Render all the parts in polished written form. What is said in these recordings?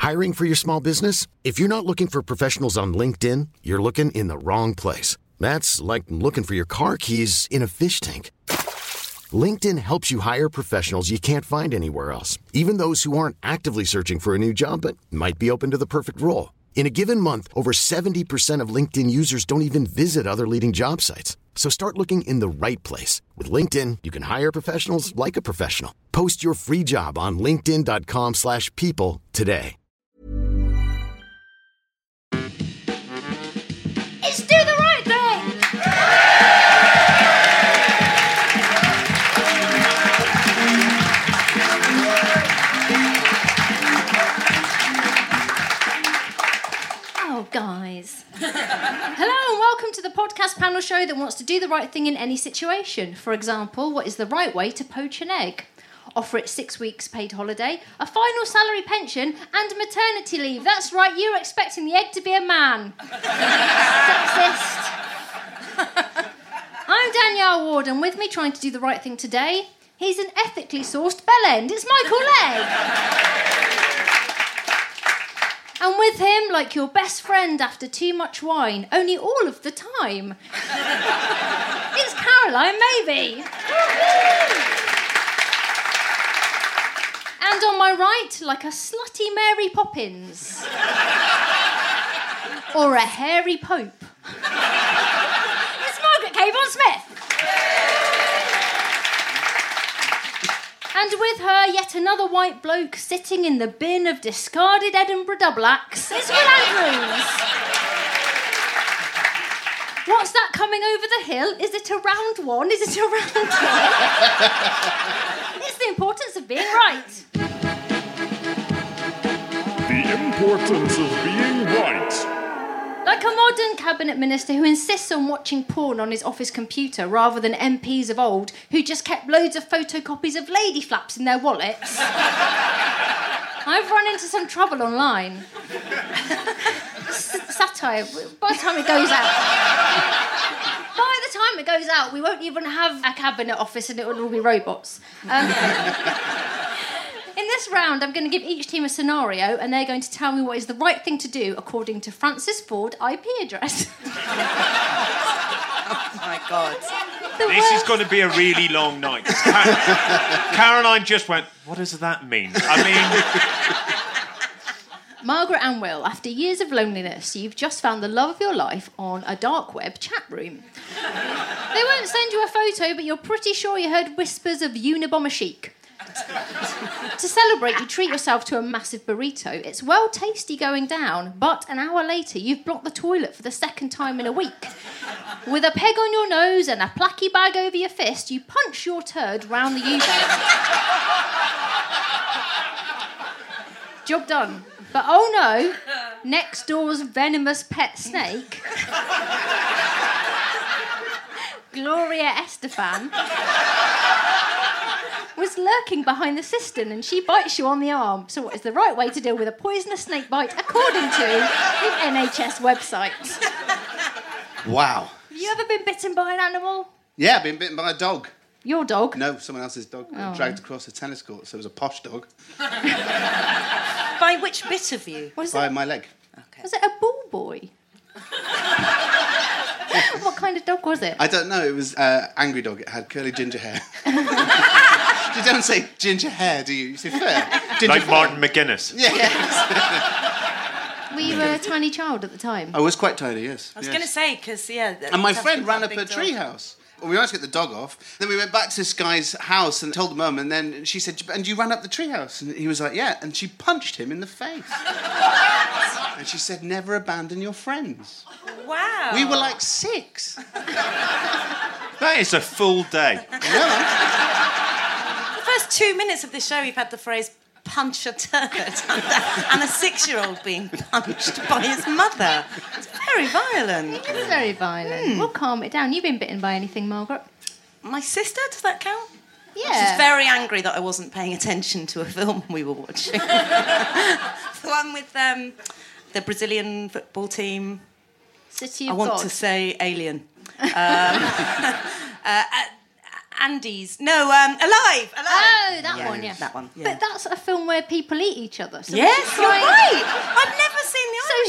Hiring for your small business? If you're not looking for professionals on LinkedIn, you're looking in the wrong place. That's like looking for your car keys in a fish tank. LinkedIn helps you hire professionals you can't find anywhere else, even those who aren't actively searching for a new job but might be open to the perfect role. In a given month, over 70% of LinkedIn users don't even visit other leading job sites. So start looking in the right place. With LinkedIn, you can hire professionals like a professional. Post your free job on linkedin.com/people today. It's Do the Right Thing! Oh, guys. Hello and welcome to the podcast panel show that wants to do the right thing in any situation. For example, what is the right way to poach an egg? Offer it 6 weeks paid holiday, a final salary pension and maternity leave. That's right, you're expecting the egg to be a man. Sexist. I'm Danielle Ward and with me trying to do the right thing today, he's an ethically sourced bellend. It's Michael Legg. And with him, like your best friend after too much wine, only all of the time, it's Caroline Maybe. And on my right, like a slutty Mary Poppins. Or a hairy Pope. It's Margaret Cavan-Smith. And with her, yet another white bloke sitting in the bin of discarded Edinburgh double acts. It's Will Andrews. What's that coming over the hill? Is it a round one? Is it a round one? It's the importance of being right. The importance of being right. Like a modern cabinet minister who insists on watching porn on his office computer rather than MPs of old who just kept loads of photocopies of lady flaps in their wallets. I've run into some trouble online. Satire, by the time it goes out. By the time it goes out, we won't even have a cabinet office and it will all be robots. In this round, I'm going to give each team a scenario and they're going to tell me what is the right thing to do according to Francis Ford IP address. Oh, my God. This is going to be a really long night. Caroline just went, what does that mean? I mean... Margaret and Will, after years of loneliness, you've just found the love of your life on a dark web chat room. They won't send you a photo, but you're pretty sure you heard whispers of Unabomber chic. To celebrate, you treat yourself to a massive burrito. It's well tasty going down, but an hour later, you've blocked the toilet for the second time in a week. With a peg on your nose and a placky bag over your fist, you punch your turd round the U-bend. Job done. But oh no, next door's venomous pet snake, Gloria Estefan, was lurking behind the cistern and she bites you on the arm. So what is the right way to deal with a poisonous snake bite according to the NHS website? Wow. Have you ever been bitten by an animal? Yeah, I've been bitten by a dog. Your dog? No, someone else's dog. Oh. Dragged across a tennis court, so it was a posh dog. By which bit of you? By my leg. Okay. Was it a bull boy? What kind of dog was it? I don't know, it was an angry dog. It had curly ginger hair. You don't say ginger hair, do you? You say fur. Ginger like fur. Martin McGuinness. Yes. Were you a tiny child at the time? I was quite tiny, yes. I was going to say, because, yeah... And my friend ran up a treehouse. Well, we managed to get the dog off. Then we went back to this guy's house and told the mum, and then she said, and you ran up the treehouse? And he was like, yeah. And she punched him in the face. And she said, never abandon your friends. Wow. We were like 6. That is a full day. The first 2 minutes of this show, you've had the phrase, punch a turd, and a 6-year-old being punched by his mother. It's very violent. It is very violent. We'll calm it down. You've been bitten by anything, Margaret? My sister, does that count? Yeah. She was very angry that I wasn't paying attention to a film we were watching. The one with the Brazilian football team. City of I want God. to say Alien. Andy's. No, Alive! Oh, that one, yeah. That one, yeah. But that's a film where people eat each other. So Yes, you're right.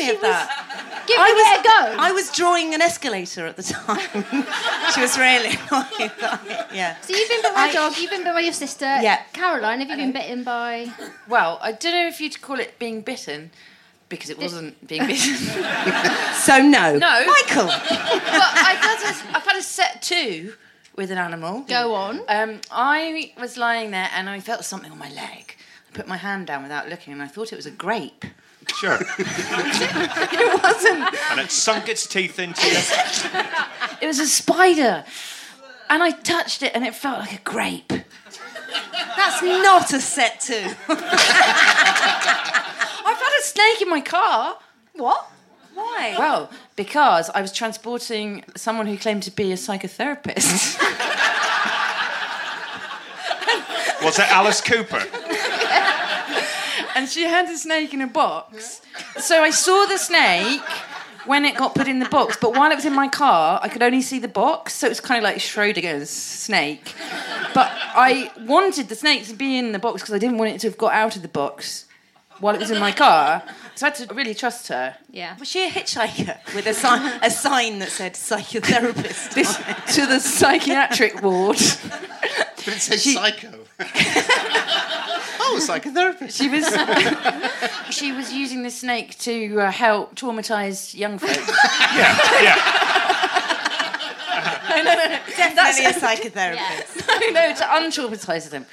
any of that. Giving it a go. I was drawing an escalator at the time. She was really annoyed. Yeah. So you've been bit by a dog, you've been bit by your sister. Yeah. Caroline, have you been bitten by... Well, I don't know if you'd call it being bitten, because it wasn't being bitten. So no. No. Michael. But I've had a set two with an animal. Go on. I was lying there and I felt something on my leg. I put my hand down without looking and I thought it was a grape. Sure. It wasn't. And it sunk its teeth into you. It was a spider. And I touched it and it felt like a grape. That's not a set two. I've had a snake in my car. What? Why? Well, because I was transporting someone who claimed to be a psychotherapist. Was it Alice Cooper? And she had a snake in a box. So I saw the snake when it got put in the box, but while it was in my car, I could only see the box, so it was kind of like Schrodinger's snake. But I wanted the snake to be in the box because I didn't want it to have got out of the box while it was in my car. So I had to really trust her. Yeah. Was she a hitchhiker with a sign that said psychotherapist? To the psychiatric ward. But it says psycho. Oh, psychotherapist. She was using the snake to help traumatised young folk. Yeah. No. Definitely a psychotherapist. No, to untraumatise them.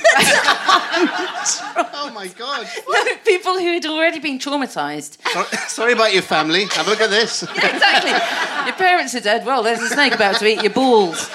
Oh, my God. No, people who had already been traumatised. Sorry about your family. Have a look at this. Yeah, exactly. Your parents are dead. Well, there's a snake about to eat your balls.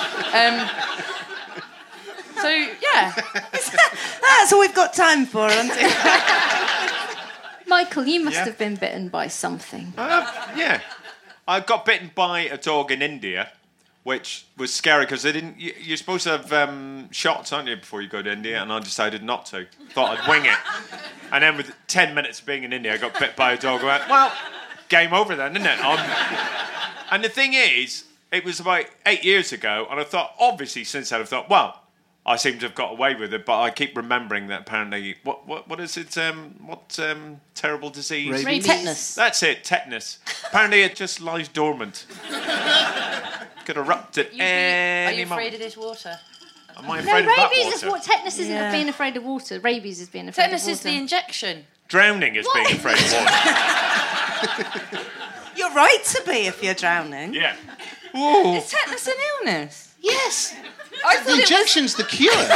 So, yeah. That's all we've got time for, isn't it? Michael, you must have been bitten by something. Yeah. I got bitten by a dog in India, which was scary because they didn't. You're supposed to have shots, aren't you, before you go to India? And I decided not to. Thought I'd wing it. And then with 10 minutes of being in India, I got bit by a dog. I went, well, game over then, isn't it? And the thing is, it was about 8 years ago, and I thought, obviously, since then, I thought, well, I seem to have got away with it, but I keep remembering that apparently, what is it? What terrible disease? Rabies. Tetanus. That's it, tetanus. Apparently, it just lies dormant. Could erupt at Are any you afraid moment. of this water? Am I No, afraid of that rabies water? is what... Tetanus isn't Yeah. being afraid of water. Rabies is being afraid Tetanus of is water. the injection. Drowning is being afraid of water. You're right to be if you're drowning. Yeah. Is tetanus an illness? Yes. I The thought it was... injection's the cure. Can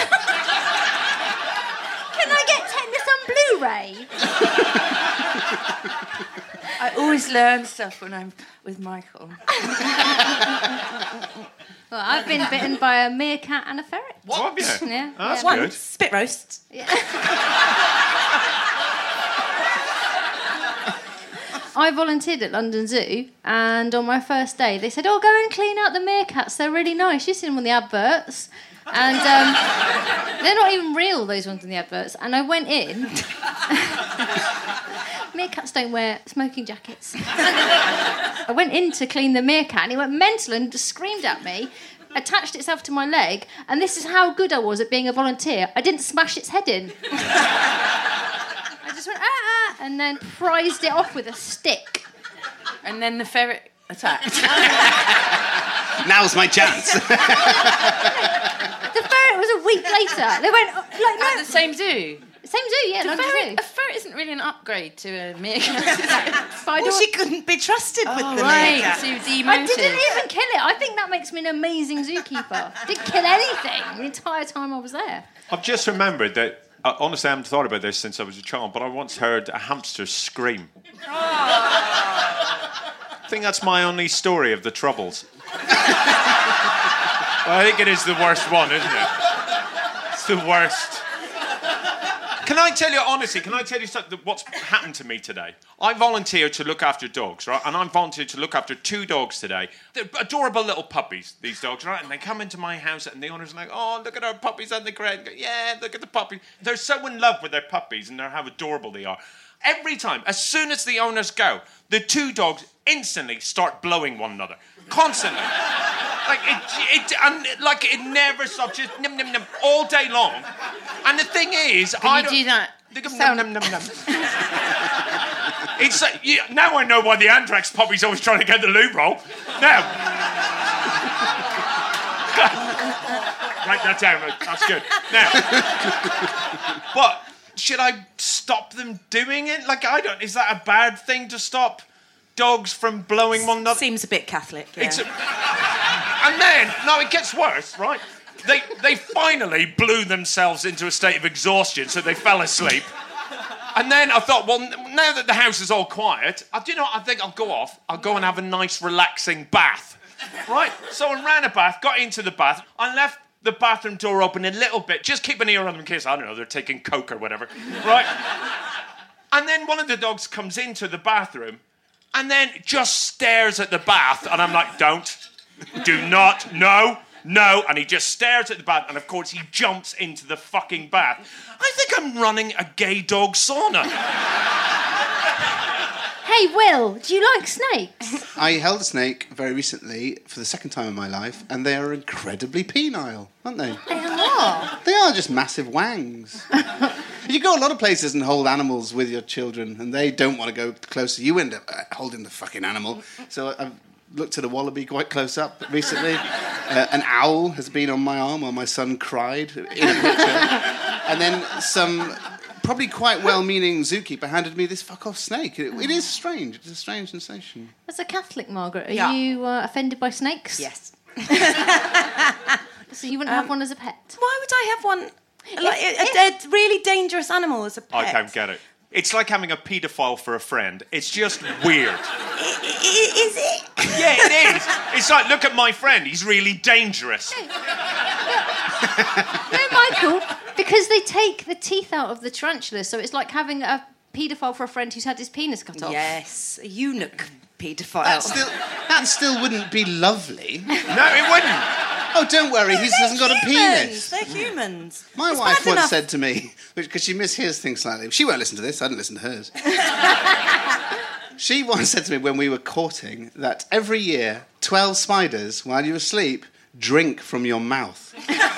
I get tetanus on Blu-ray? I always learn stuff when I'm with Michael. Well, I've been bitten by a meerkat and a ferret. What? Have you? Yeah. Oh, that's yeah. good. Spit roast. I volunteered at London Zoo, and on my first day, they said, "Oh, go and clean out the meerkats. They're really nice. You've seen them on the adverts." And they're not even real, those ones in the adverts. And I went in. Meerkats don't wear smoking jackets. I went in to clean the meerkat, and it went mental and just screamed at me, attached itself to my leg, and this is how good I was at being a volunteer. I didn't smash its head in. I just went, and then prized it off with a stick. And then the ferret attacked. Now's my chance. The ferret was a week later. They went, like, no. At the same zoo. Same zoo, yeah, London Zoo. A ferret isn't really an upgrade to a meerkat. Well, she couldn't be trusted with the Right, meerkat. so I demoted. didn't even kill it. I think that makes me an amazing zookeeper. Didn't kill anything the entire time I was there. I've just remembered that, honestly, I haven't thought about this since I was a child, but I once heard a hamster scream. I think that's my only story of the Troubles. Well, I think it is the worst one, isn't it? It's the worst. Can I tell you, honestly, something, what's happened to me today? I volunteered to look after dogs, right? And I volunteered to look after 2 dogs today. They're adorable little puppies, these dogs, right? And they come into my house and the owners are like, oh, look at our puppies and the crate. Yeah, look at the puppies. They're so in love with their puppies and how adorable they are. Every time, as soon as the owners go, the 2 dogs instantly start blowing one another. Constantly. It never stops, just num num num all day long. And the thing is, Can you do that? Num, num, num, num. It's now I know why the Anthrax puppy's always trying to get the loo roll. Now. Write that down. That's good. Now. But should I stop them doing it? Like, I don't... Is that a bad thing to stop dogs from blowing one another? Seems a bit Catholic, yeah. And then, no, it gets worse, right? They finally blew themselves into a state of exhaustion, so they fell asleep. And then I thought, well, now that the house is all quiet, I think I'll go off. I'll go and have a nice, relaxing bath, right? So I ran a bath, got into the bath, I left the bathroom door open a little bit, just keep an ear on them in case, I don't know, they're taking coke or whatever, right? And then one of the dogs comes into the bathroom and then just stares at the bath, and I'm like, do not, no, and he just stares at the bath, and of course he jumps into the fucking bath. I think I'm running a gay dog sauna. Hey, Will, do you like snakes? I held a snake very recently for the second time in my life, and they are incredibly penile, aren't they? They are. They are just massive wangs. You go a lot of places and hold animals with your children, and they don't want to go closer. You end up holding the fucking animal. So I've looked at a wallaby quite close up recently. An owl has been on my arm while my son cried in a picture. And then some probably quite well-meaning zookeeper handed me this fuck-off snake. It is strange. It's a strange sensation. As a Catholic, Margaret, are Yeah. you offended by snakes? Yes. So you wouldn't have one as a pet? Why would I have one? Like a really dangerous animal as a pet? I can't get it. It's like having a paedophile for a friend. It's just weird. Is it? Yeah, it is. It's like, look at my friend. He's really dangerous. No, Michael, because they take the teeth out of the tarantula, so it's like having a paedophile for a friend who's had his penis cut off. Yes, a eunuch paedophile. That still wouldn't be lovely. No, it wouldn't. Oh, don't worry, he hasn't got a penis. They're humans. My It's wife bad once enough. said to me, because she mishears things slightly, she won't listen to this, I didn't listen to hers. She once said to me when we were courting that every year, 12 spiders, while you're asleep, drink from your mouth.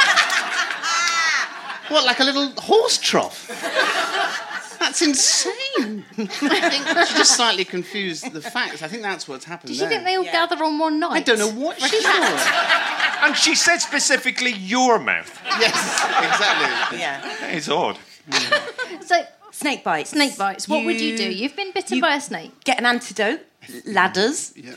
What, like a little horse trough? That's insane. I think she just slightly confused the facts. I think that's what's happened Did there. you think they all gather on one night? I don't know what she thought. And she said specifically your mouth. Yes, exactly. Yeah. That is odd. So, Snake bites. snake bites. What would you do? You've been bitten by a snake. Get an antidote. Ladders. Yeah.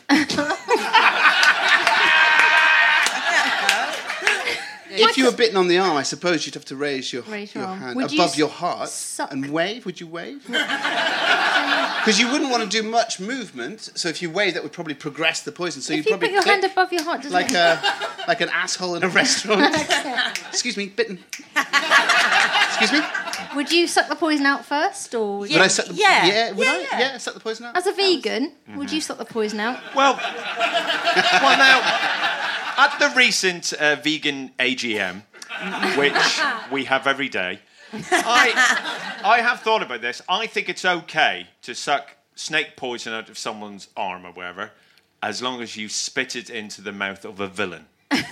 If you were bitten on the arm, I suppose you'd have to raise your arm. hand Would you above your heart suck? and wave. Would you wave? Because you wouldn't want to do much movement. So if you wave, that would probably progress the poison. So If you'd you probably put your click hand above your heart, doesn't like it? like an asshole in a restaurant. Excuse me, bitten. Excuse me. Would you suck the poison out first, or would Would you... I suck the Yeah. Would I? Yeah. Yeah, suck the poison out. As a vegan, would you suck the poison out? Well, now, at the recent vegan AGM, which we have every day, I have thought about this. I think it's okay to suck snake poison out of someone's arm or whatever, as long as you spit it into the mouth of a villain.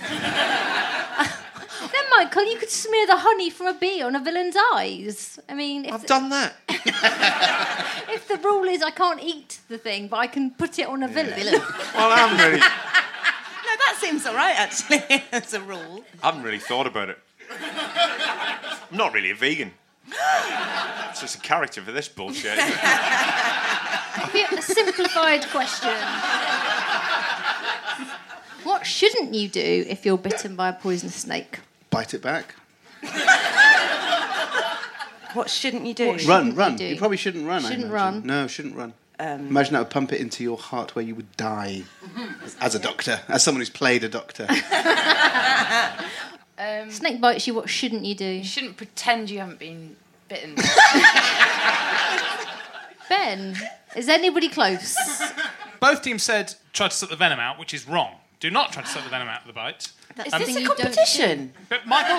Then, Michael, you could smear the honey from a bee on a villain's eyes. I mean, if, I've done that. if the rule is I can't eat the thing, but I can put it on a villain. Well, I haven't really, No, that seems all right, actually, as a rule. I haven't really thought about it. I'm not really a vegan. It's just a character for this bullshit. Isn't it? A simplified question. What shouldn't you do if you're bitten by a poisonous snake? Bite it back. What shouldn't you do? Run. do? You probably shouldn't run. I Shouldn't imagine. run. No, shouldn't run. Imagine that would pump it into your heart where you would die as a doctor, as someone who's played a doctor. Snake bites you, what shouldn't you do? You shouldn't pretend you haven't been bitten. Ben, is anybody close? Both teams said try to suck the venom out, which is wrong. Do not try to suck the venom out of the bite. That's Is the this thing a you don't competition? But Michael,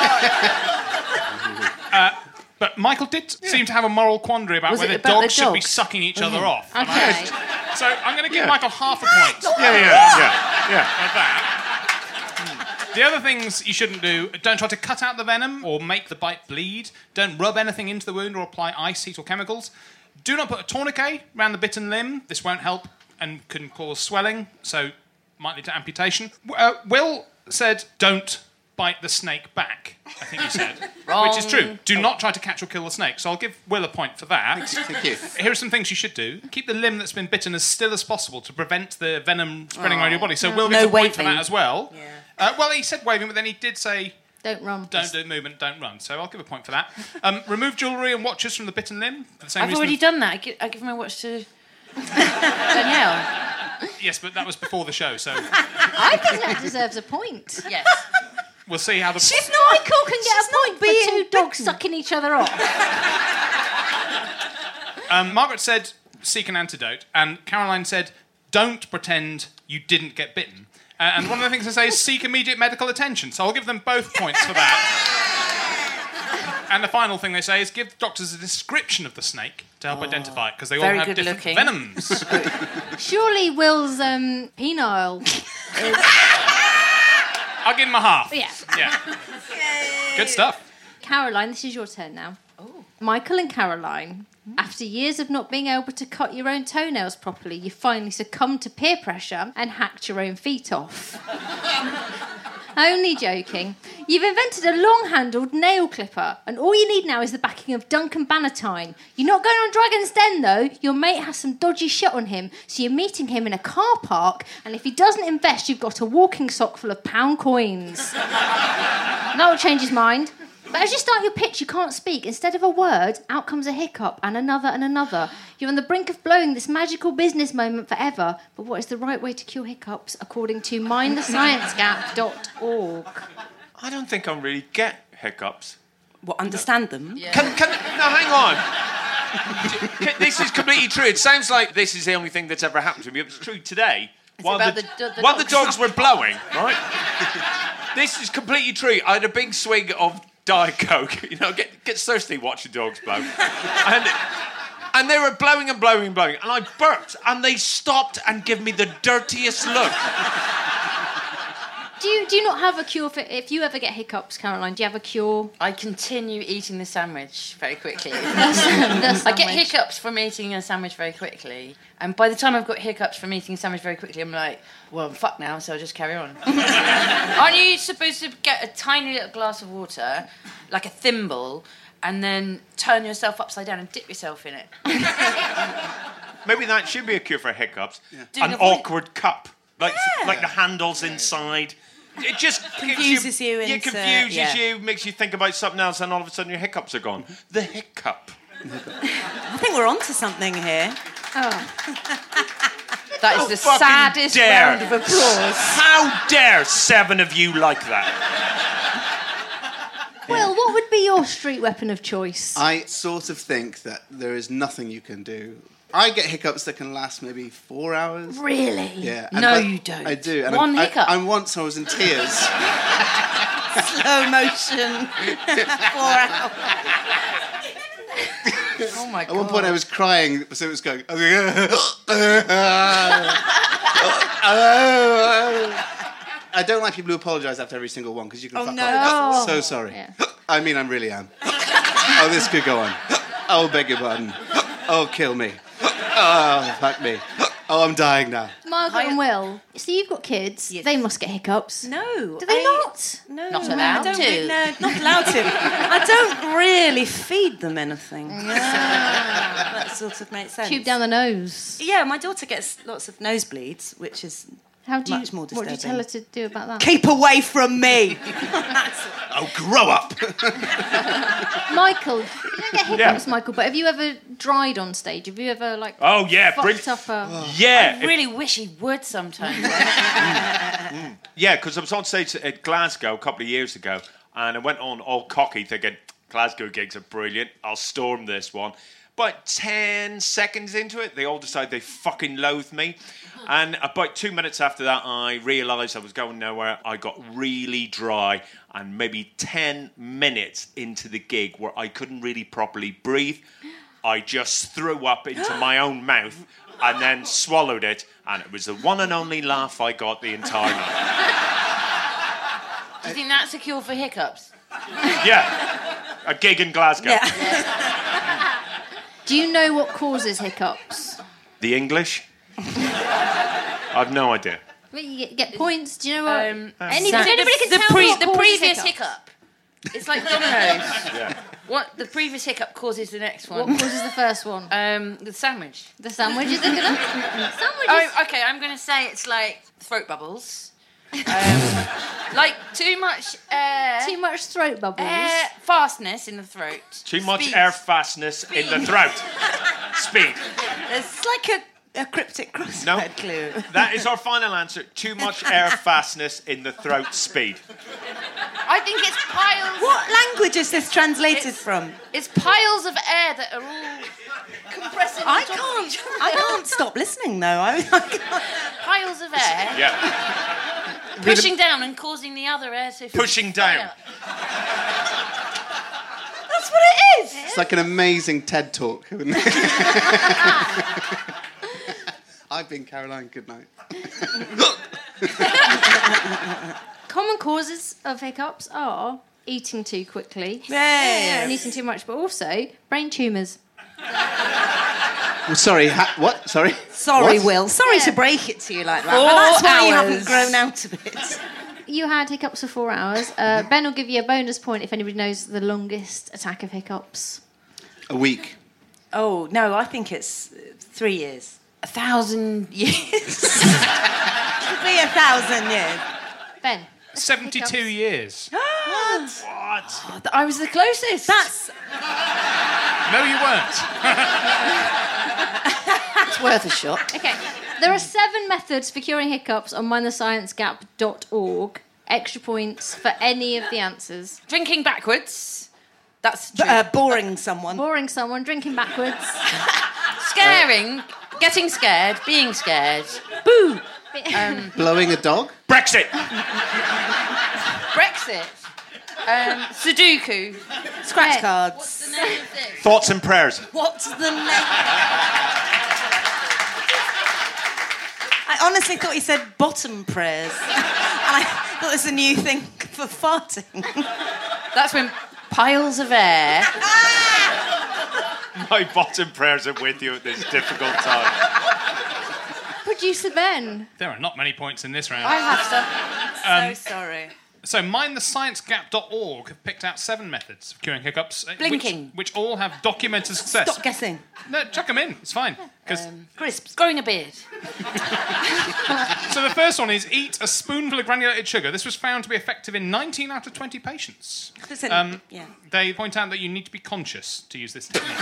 but Michael did seem to have a moral quandary about Was it whether about the dogs should be dogs? sucking each other off. do. And Okay. So I'm going to give Michael half a point Yeah. of that. The other things you shouldn't do, don't try to cut out the venom or make the bite bleed. Don't rub anything into the wound or apply ice, heat or chemicals. Do not put a tourniquet around the bitten limb. This won't help and can cause swelling, so might lead to amputation. Will said, don't bite the snake back, I think he said. Wrong. Which is true. Do not try to catch or kill the snake. So I'll give Will a point for that. Thank you. Here are some things you should do. Keep the limb that's been bitten as still as possible to prevent the venom spreading around your body. So Will gets a point for that as well. Yeah. Well, he said waving, but then he did say... Don't run. Don't do movement, don't run. So I'll give a point for that. Remove jewellery and watches from the bitten limb. For the same I've reason already done that. I give my watch to Danielle. Yes, but that was before the show, so I think that deserves a point. Yes. we'll see how the... She's not. Michael can get a point for two dogs sucking each other off. Margaret said, seek an antidote, and Caroline said, don't pretend you didn't get bitten. And one of the things they say is seek immediate medical attention, so I'll give them both points for that. And the final thing they say is give doctors a description of the snake to help identify it, because they all Very have good different looking. venoms. Surely Will's penile is... I'll give him a half. Yeah. Yeah. Good stuff. Caroline, this is your turn now. Michael and Caroline, after years of not being able to cut your own toenails properly, you finally succumbed to peer pressure and hacked your own feet off. Only joking. You've invented a long-handled nail clipper, and all you need now is the backing of Duncan Bannatyne. You're not going on Dragon's Den, though. Your mate has some dodgy shit on him, so you're meeting him in a car park, and if he doesn't invest, you've got a walking sock full of pound coins. That will change his mind. But as you start your pitch, you can't speak. Instead of a word, out comes a hiccup, and another and another. You're on the brink of blowing this magical business moment forever. But what is the right way to cure hiccups, according to mindthesciencegap.org? I don't think I really get hiccups. What, understand them? Yeah. No, hang on. This is completely true. It sounds like this is the only thing that's ever happened to me. It was true today. While about the the dogs were blowing, right? This is completely true. I had a big swig of Diet Coke. You know, gets thirsty watching dogs blow. And they were blowing and blowing and blowing. And I burped, and they stopped and gave me the dirtiest look. Do you not have a cure for... If you ever get hiccups, Caroline, do you have a cure? I continue eating the sandwich very quickly. The I get sandwich. hiccups from eating a sandwich very quickly. And by the time I've got hiccups from eating a sandwich very quickly, I'm like, well, I'm fucked now, so I'll just carry on. Aren't you supposed to get a tiny little glass of water, like a thimble, and then turn yourself upside down and dip yourself in it? Maybe that should be a cure for hiccups. Doing An a voice- awkward cup. Like the handles inside. It just Confuses you It into- confuses yeah. you, makes you think about something else, and all of a sudden your hiccups are gone. The hiccup. I think we're onto something here. That is the fucking saddest dare. round of applause. How dare 7 of you like that? Will, what would be your street weapon of choice? I sort of think that there is nothing you can do. I get hiccups that can last maybe 4 hours. Really? Yeah. No, but you don't. I do. And One hiccup? once I was in tears. Slow motion. 4 hours. Oh my God. At one point I was crying, so it was going... I don't like people who apologise after every single one, because you can fuck no. off. Oh. So sorry. Yeah. I mean, I really am. Oh, this could go on. Oh, beg your pardon. Oh, kill me. Oh, fuck me. Oh, I'm dying now. Margaret and Will, so you've got kids. Yes. They must get hiccups. No. Do they not? No. Not no, allowed I don't to. No, not allowed to. I don't really feed them anything. So that sort of makes sense. Tube down the nose. Yeah, my daughter gets lots of nosebleeds, which is How do you, much more what do you disturbing. tell her to do about that? keep away from me. Oh, grow up. Michael, you don't get hiccups, Michael, but have you ever dried on stage? Have you ever, like, Oh, yeah. fucked up a... Yeah. I really wish he would sometimes. Yeah, because I was on stage at Glasgow a couple of years ago, and I went on all cocky thinking, Glasgow gigs are brilliant, I'll storm this one. But 10 seconds into it, they all decide they fucking loathe me. And about 2 minutes after that, I realised I was going nowhere. I got really dry, and maybe 10 minutes into the gig where I couldn't really properly breathe, I just threw up into my own mouth and then swallowed it, and it was the one and only laugh I got the entire night. Do you think that's a cure for hiccups? Yeah, a gig in Glasgow. Yeah. Do you know what causes hiccups? The English? I've no idea. Well, you get points. Do you know what? Anybody can the tell me what causes previous hiccups? hiccup. It's like dominoes. Yeah. What the previous hiccup causes the next What one? causes the first one? The sandwich. The sandwich is a good one. Sandwich Oh, is... okay. I'm going to say it's like throat bubbles. Like too much air. Too much throat bubbles. Air fastness in the throat. Too much Speed. air fastness in the throat. Speed. It's like a cryptic crossword clue. That is our final answer. Too much air fastness in the throat. Speed. I think it's piles. What language is this translated from? It's piles of air that are all compressing. on top of each other. I can't stop listening though. I can't. Piles of air Yeah. pushing down and causing the other air to Pushing down. fire. That's what it is. It's like an amazing TED talk. Isn't it? I've been Caroline. Good night. Common causes of hiccups are eating too quickly, Yes. and eating too much, but also brain tumours. Well, sorry. What? Sorry. Sorry, What? Will. Sorry Yeah. to break it to you like that. But that's why you haven't hours. grown out of it. You had hiccups for 4 hours. Ben will give you a bonus point if anybody knows the longest attack of hiccups. A week. Oh, no, I think it's 3 years. 1,000 years. Could be 1,000 years. Ben. 72 hiccups. years. I was the closest. That's No, you weren't. worth a shot. Okay. There are 7 methods for curing hiccups on mindthesciencegap.org. Extra points for any of the answers. Drinking backwards. That's true. Boring someone. Boring someone, drinking backwards. Scaring, getting scared, being scared. Boo. Blowing a dog. Brexit. Brexit. Sudoku. Scratch Yeah. cards. Thoughts and prayers. What's the name? I honestly thought he said bottom prayers. And I thought it was a new thing for farting. That's when piles of air. My bottom prayers are with you at this difficult time. Producer Ben. There are not many points in this round. I have some. So sorry. So, mindthesciencegap.org have picked out 7 methods of curing hiccups. Blinking. Which all have documented success. Stop guessing. No, chuck them in. It's fine. 'Cause Crisps. Growing a beard. So the first one is eat a spoonful of granulated sugar. This was found to be effective in 19 out of 20 patients. Listen, yeah. They point out that you need to be conscious to use this technique.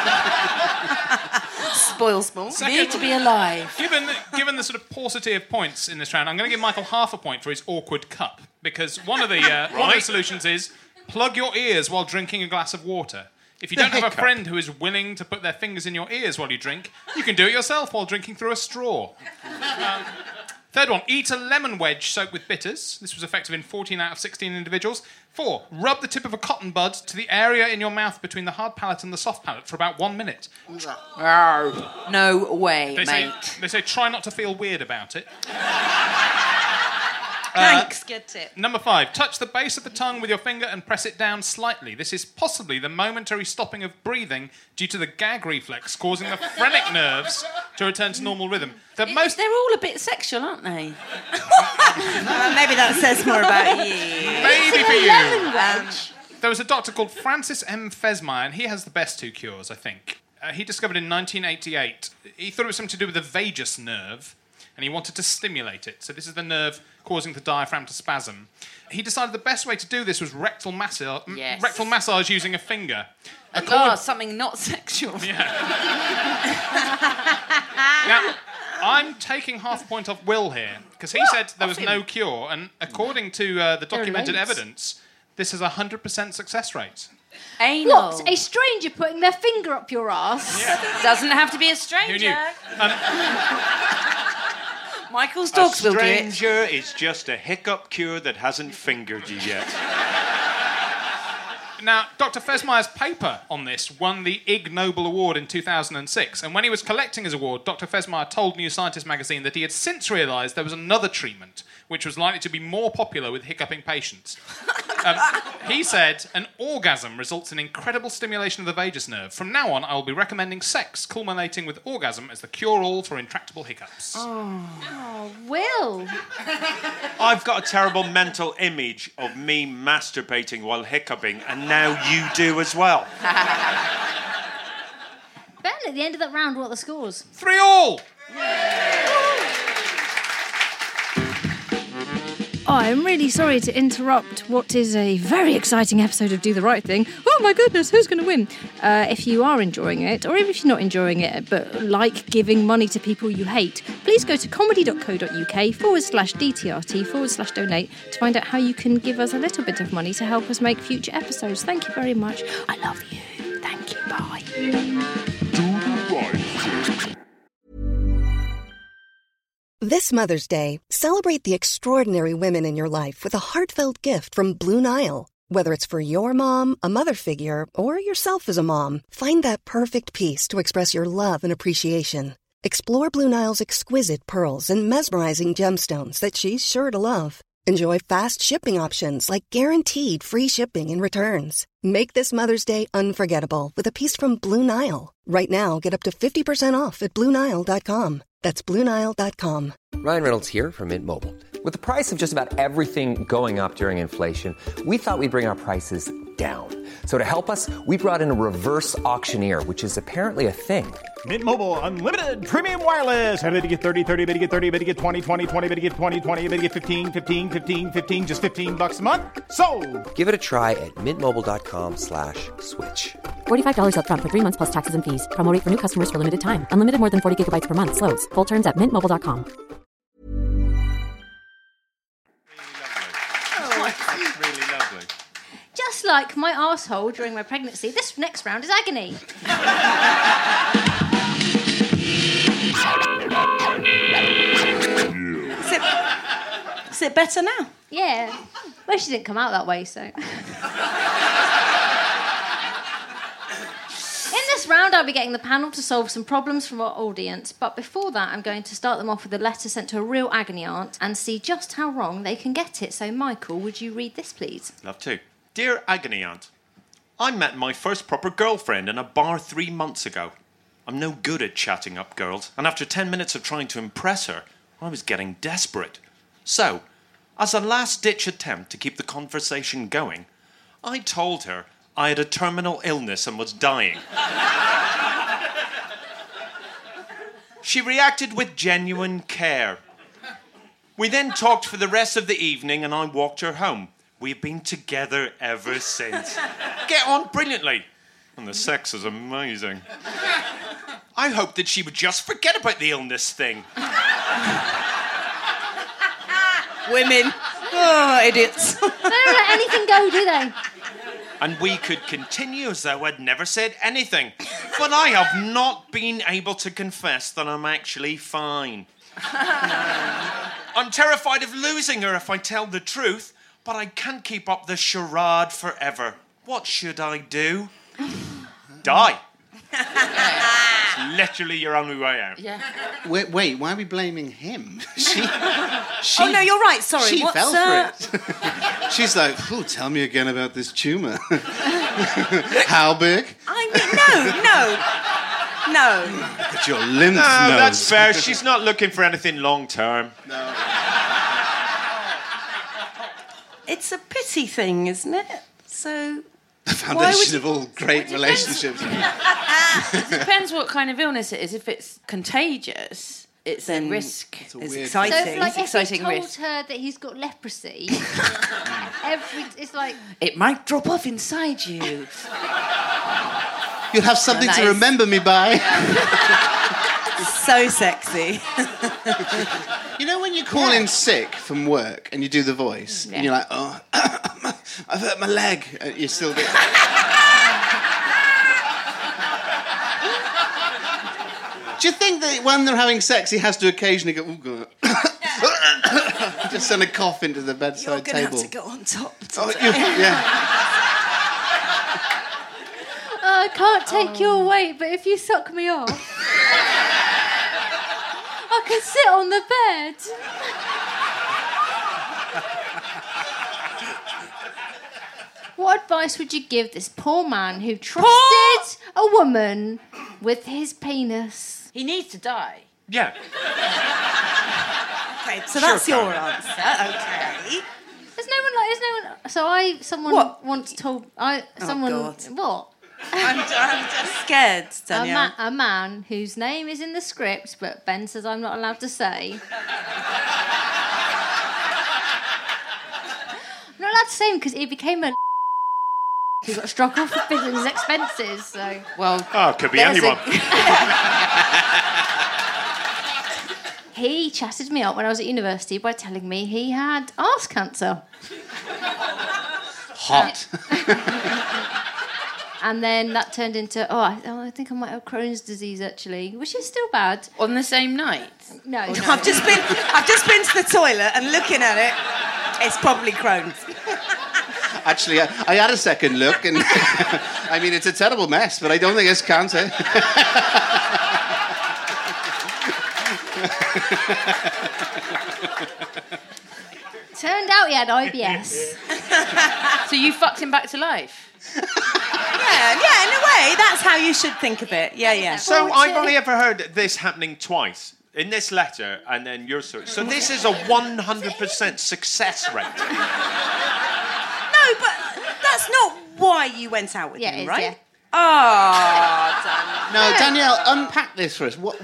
Spoil small. Need to be alive. Given the sort of paucity of points in this round, I'm going to give Michael half a point for his awkward cup, because one of the solutions is plug your ears while drinking a glass of water. If you don't have a friend who is willing to put their fingers in your ears while you drink, you can do it yourself while drinking through a straw. Third one, eat a lemon wedge soaked with bitters. This was effective in 14 out of 16 individuals. 4, rub the tip of a cotton bud to the area in your mouth between the hard palate and the soft palate for about 1 minute. No way, They mate. say try not to feel weird about it. Thanks, good tip. Number 5, touch the base of the tongue with your finger and press it down slightly. This is possibly the momentary stopping of breathing due to the gag reflex, causing the phrenic nerves to return to normal rhythm. They're all a bit sexual, aren't they? Maybe that says more about you. Maybe for you. Lemon wedge. There was a doctor called Francis M. Fesmeyer, and he has the best 2 cures, I think. He discovered in 1988, he thought it was something to do with the vagus nerve, and he wanted to stimulate it. So this is the nerve causing the diaphragm to spasm. He decided the best way to do this was rectal massage using a finger. At last, something not sexual. Now, I'm taking half a point off Will here, because he said there was no cure, and according to the documented loads. evidence, this has a 100% success rate. Anal. What? A stranger putting their finger up your ass? Doesn't have to be a Who stranger. knew? Michael's A dogs will do it. stranger is just a hiccup cure that hasn't fingered you yet. Now, Dr. Fesmire's paper on this won the Ig Nobel Award in 2006, and when he was collecting his award, Dr. Fesmire told New Scientist magazine that he had since realised there was another treatment which was likely to be more popular with hiccuping patients. He said, an orgasm results in incredible stimulation of the vagus nerve. From now on, I will be recommending sex, culminating with orgasm as the cure-all for intractable hiccups. Oh, Will. I've got a terrible mental image of me masturbating while hiccuping, and now you do as well. Ben, at the end of that round, what are the scores? 3-3! Oh, I'm really sorry to interrupt what is a very exciting episode of Do the Right Thing. Oh my goodness, who's going to win? If you are enjoying it, or even if you're not enjoying it, but like giving money to people you hate, please go to comedy.co.uk/DTRT/donate to find out how you can give us a little bit of money to help us make future episodes. Thank you very much. I love you. Thank you. Bye. Do the right thing. This Mother's Day, celebrate the extraordinary women in your life with a heartfelt gift from Blue Nile. Whether it's for your mom, a mother figure, or yourself as a mom, find that perfect piece to express your love and appreciation. Explore Blue Nile's exquisite pearls and mesmerizing gemstones that she's sure to love. Enjoy fast shipping options like guaranteed free shipping and returns. Make this Mother's Day unforgettable with a piece from Blue Nile. Right now, get up to 50% off at BlueNile.com. That's BlueNile.com. Ryan Reynolds here from Mint Mobile. With the price of just about everything going up during inflation, we thought we'd bring our prices down. So to help us, we brought in a reverse auctioneer, which is apparently a thing. Mint Mobile Unlimited Premium Wireless. How to get 30, 30, bit to get 30, bit to get 20, 20, 20, bit to get 20, 20, bit to get 15, 15, 15, 15, just $15 a month? Sold! Give it a try at mintmobile.com/switch. $45 up front for 3 months plus taxes and fees. Promo rate for new customers for limited time. Unlimited more than 40 gigabytes per month. Slows full terms at mintmobile.com. That's really lovely. Just like my arsehole during my pregnancy, this next round is agony. Is it better now? Yeah. Well, she didn't come out that way, so... In this round, I'll be getting the panel to solve some problems from our audience, but before that, I'm going to start them off with a letter sent to a real agony aunt and see just how wrong they can get it. So, Michael, would you read this, please? Love to. Dear Agony Aunt, I met my first proper girlfriend in a bar 3 months ago. I'm no good at chatting up girls, and after 10 minutes of trying to impress her, I was getting desperate. So, as a last-ditch attempt to keep the conversation going, I told her I had a terminal illness and was dying. She reacted with genuine care. We then talked for the rest of the evening and I walked her home. We've been together ever since. Get on brilliantly. And the sex is amazing. I hoped that she would just forget about the illness thing. Women. Oh, idiots. They don't let anything go, do they? And we could continue as though I'd never said anything. But I have not been able to confess that I'm actually fine. I'm terrified of losing her if I tell the truth, but I can't keep up the charade forever. What should I do? Die. It's literally your only way out. Yeah. Wait, why are we blaming him? She Oh, no, you're right, sorry. She What's, fell for it. She's like, oh, tell me again about this tumour. How big? I mean, no. Look at your lymph No, nodes. that's fair. She's not looking for anything long-term. No. It's a pity thing, isn't it? So... The foundation of all great relationships. It depends what kind of illness it is. If it's contagious, it's a risk. It's exciting. So, if, like, it's exciting if he told risk. her that he's got leprosy, it's like... It might drop off inside you. You'll have something to remember me by. So sexy. You know when you call in sick from work and you do the voice, and you're like, oh, I've hurt my leg. You still do. Do you think that when they're having sex, he has to occasionally go, oh, God. Just send a cough into the bedside You're gonna table? have to go on top. Oh, yeah. I can't take your weight, but if you suck me off, I can sit on the bed. What advice would you give this poor man who trusted a woman with his penis? He needs to die. Yeah. Okay, so that's your answer. Okay. There's no one. Someone What? once told God. what? I'm just scared, Danielle. A man whose name is in the script, but Ben says I'm not allowed to say. I'm not allowed to say him because he became a who got struck off with his expenses. So could be anyone. He chatted me up when I was at university by telling me he had arse cancer. Hot. And then that turned into, I think I might have Crohn's disease actually, which is still bad. On the same night? No. I've just been to the toilet and looking at it. It's probably Crohn's. Actually, I had a second look, and I mean, it's a terrible mess, but I don't think it's cancer. Turned out he had IBS. So you fucked him back to life? Yeah, in a way, that's how you should think of it. Yeah. So I've only ever heard this happening twice. In this letter, and then your story. So this is a 100% success rate. No, but that's not why you went out with him, is, right? yeah. Oh, Danielle. No, Danielle, unpack this for us. What?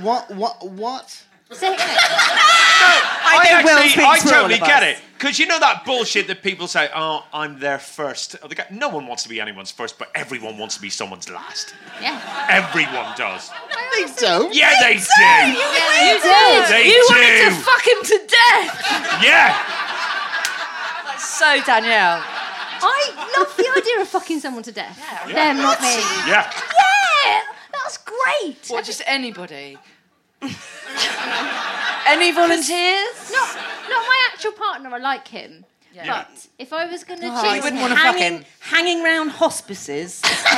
I totally get it. Because you know that bullshit that people say, oh, I'm their first. No one wants to be anyone's first, but everyone wants to be someone's last. Yeah. Everyone does. They don't. Yeah, they do. You did. They You do. wanted to fuck him to death. Yeah. That's so Danielle. I love the idea of fucking someone to death. Yeah. Them, not me. Yeah. Yeah, that's great. What, just anybody? Any volunteers? Not my actual partner. I like him. Yeah. But if I was going to You choose wouldn't him, want to fuck him. Hanging round hospices.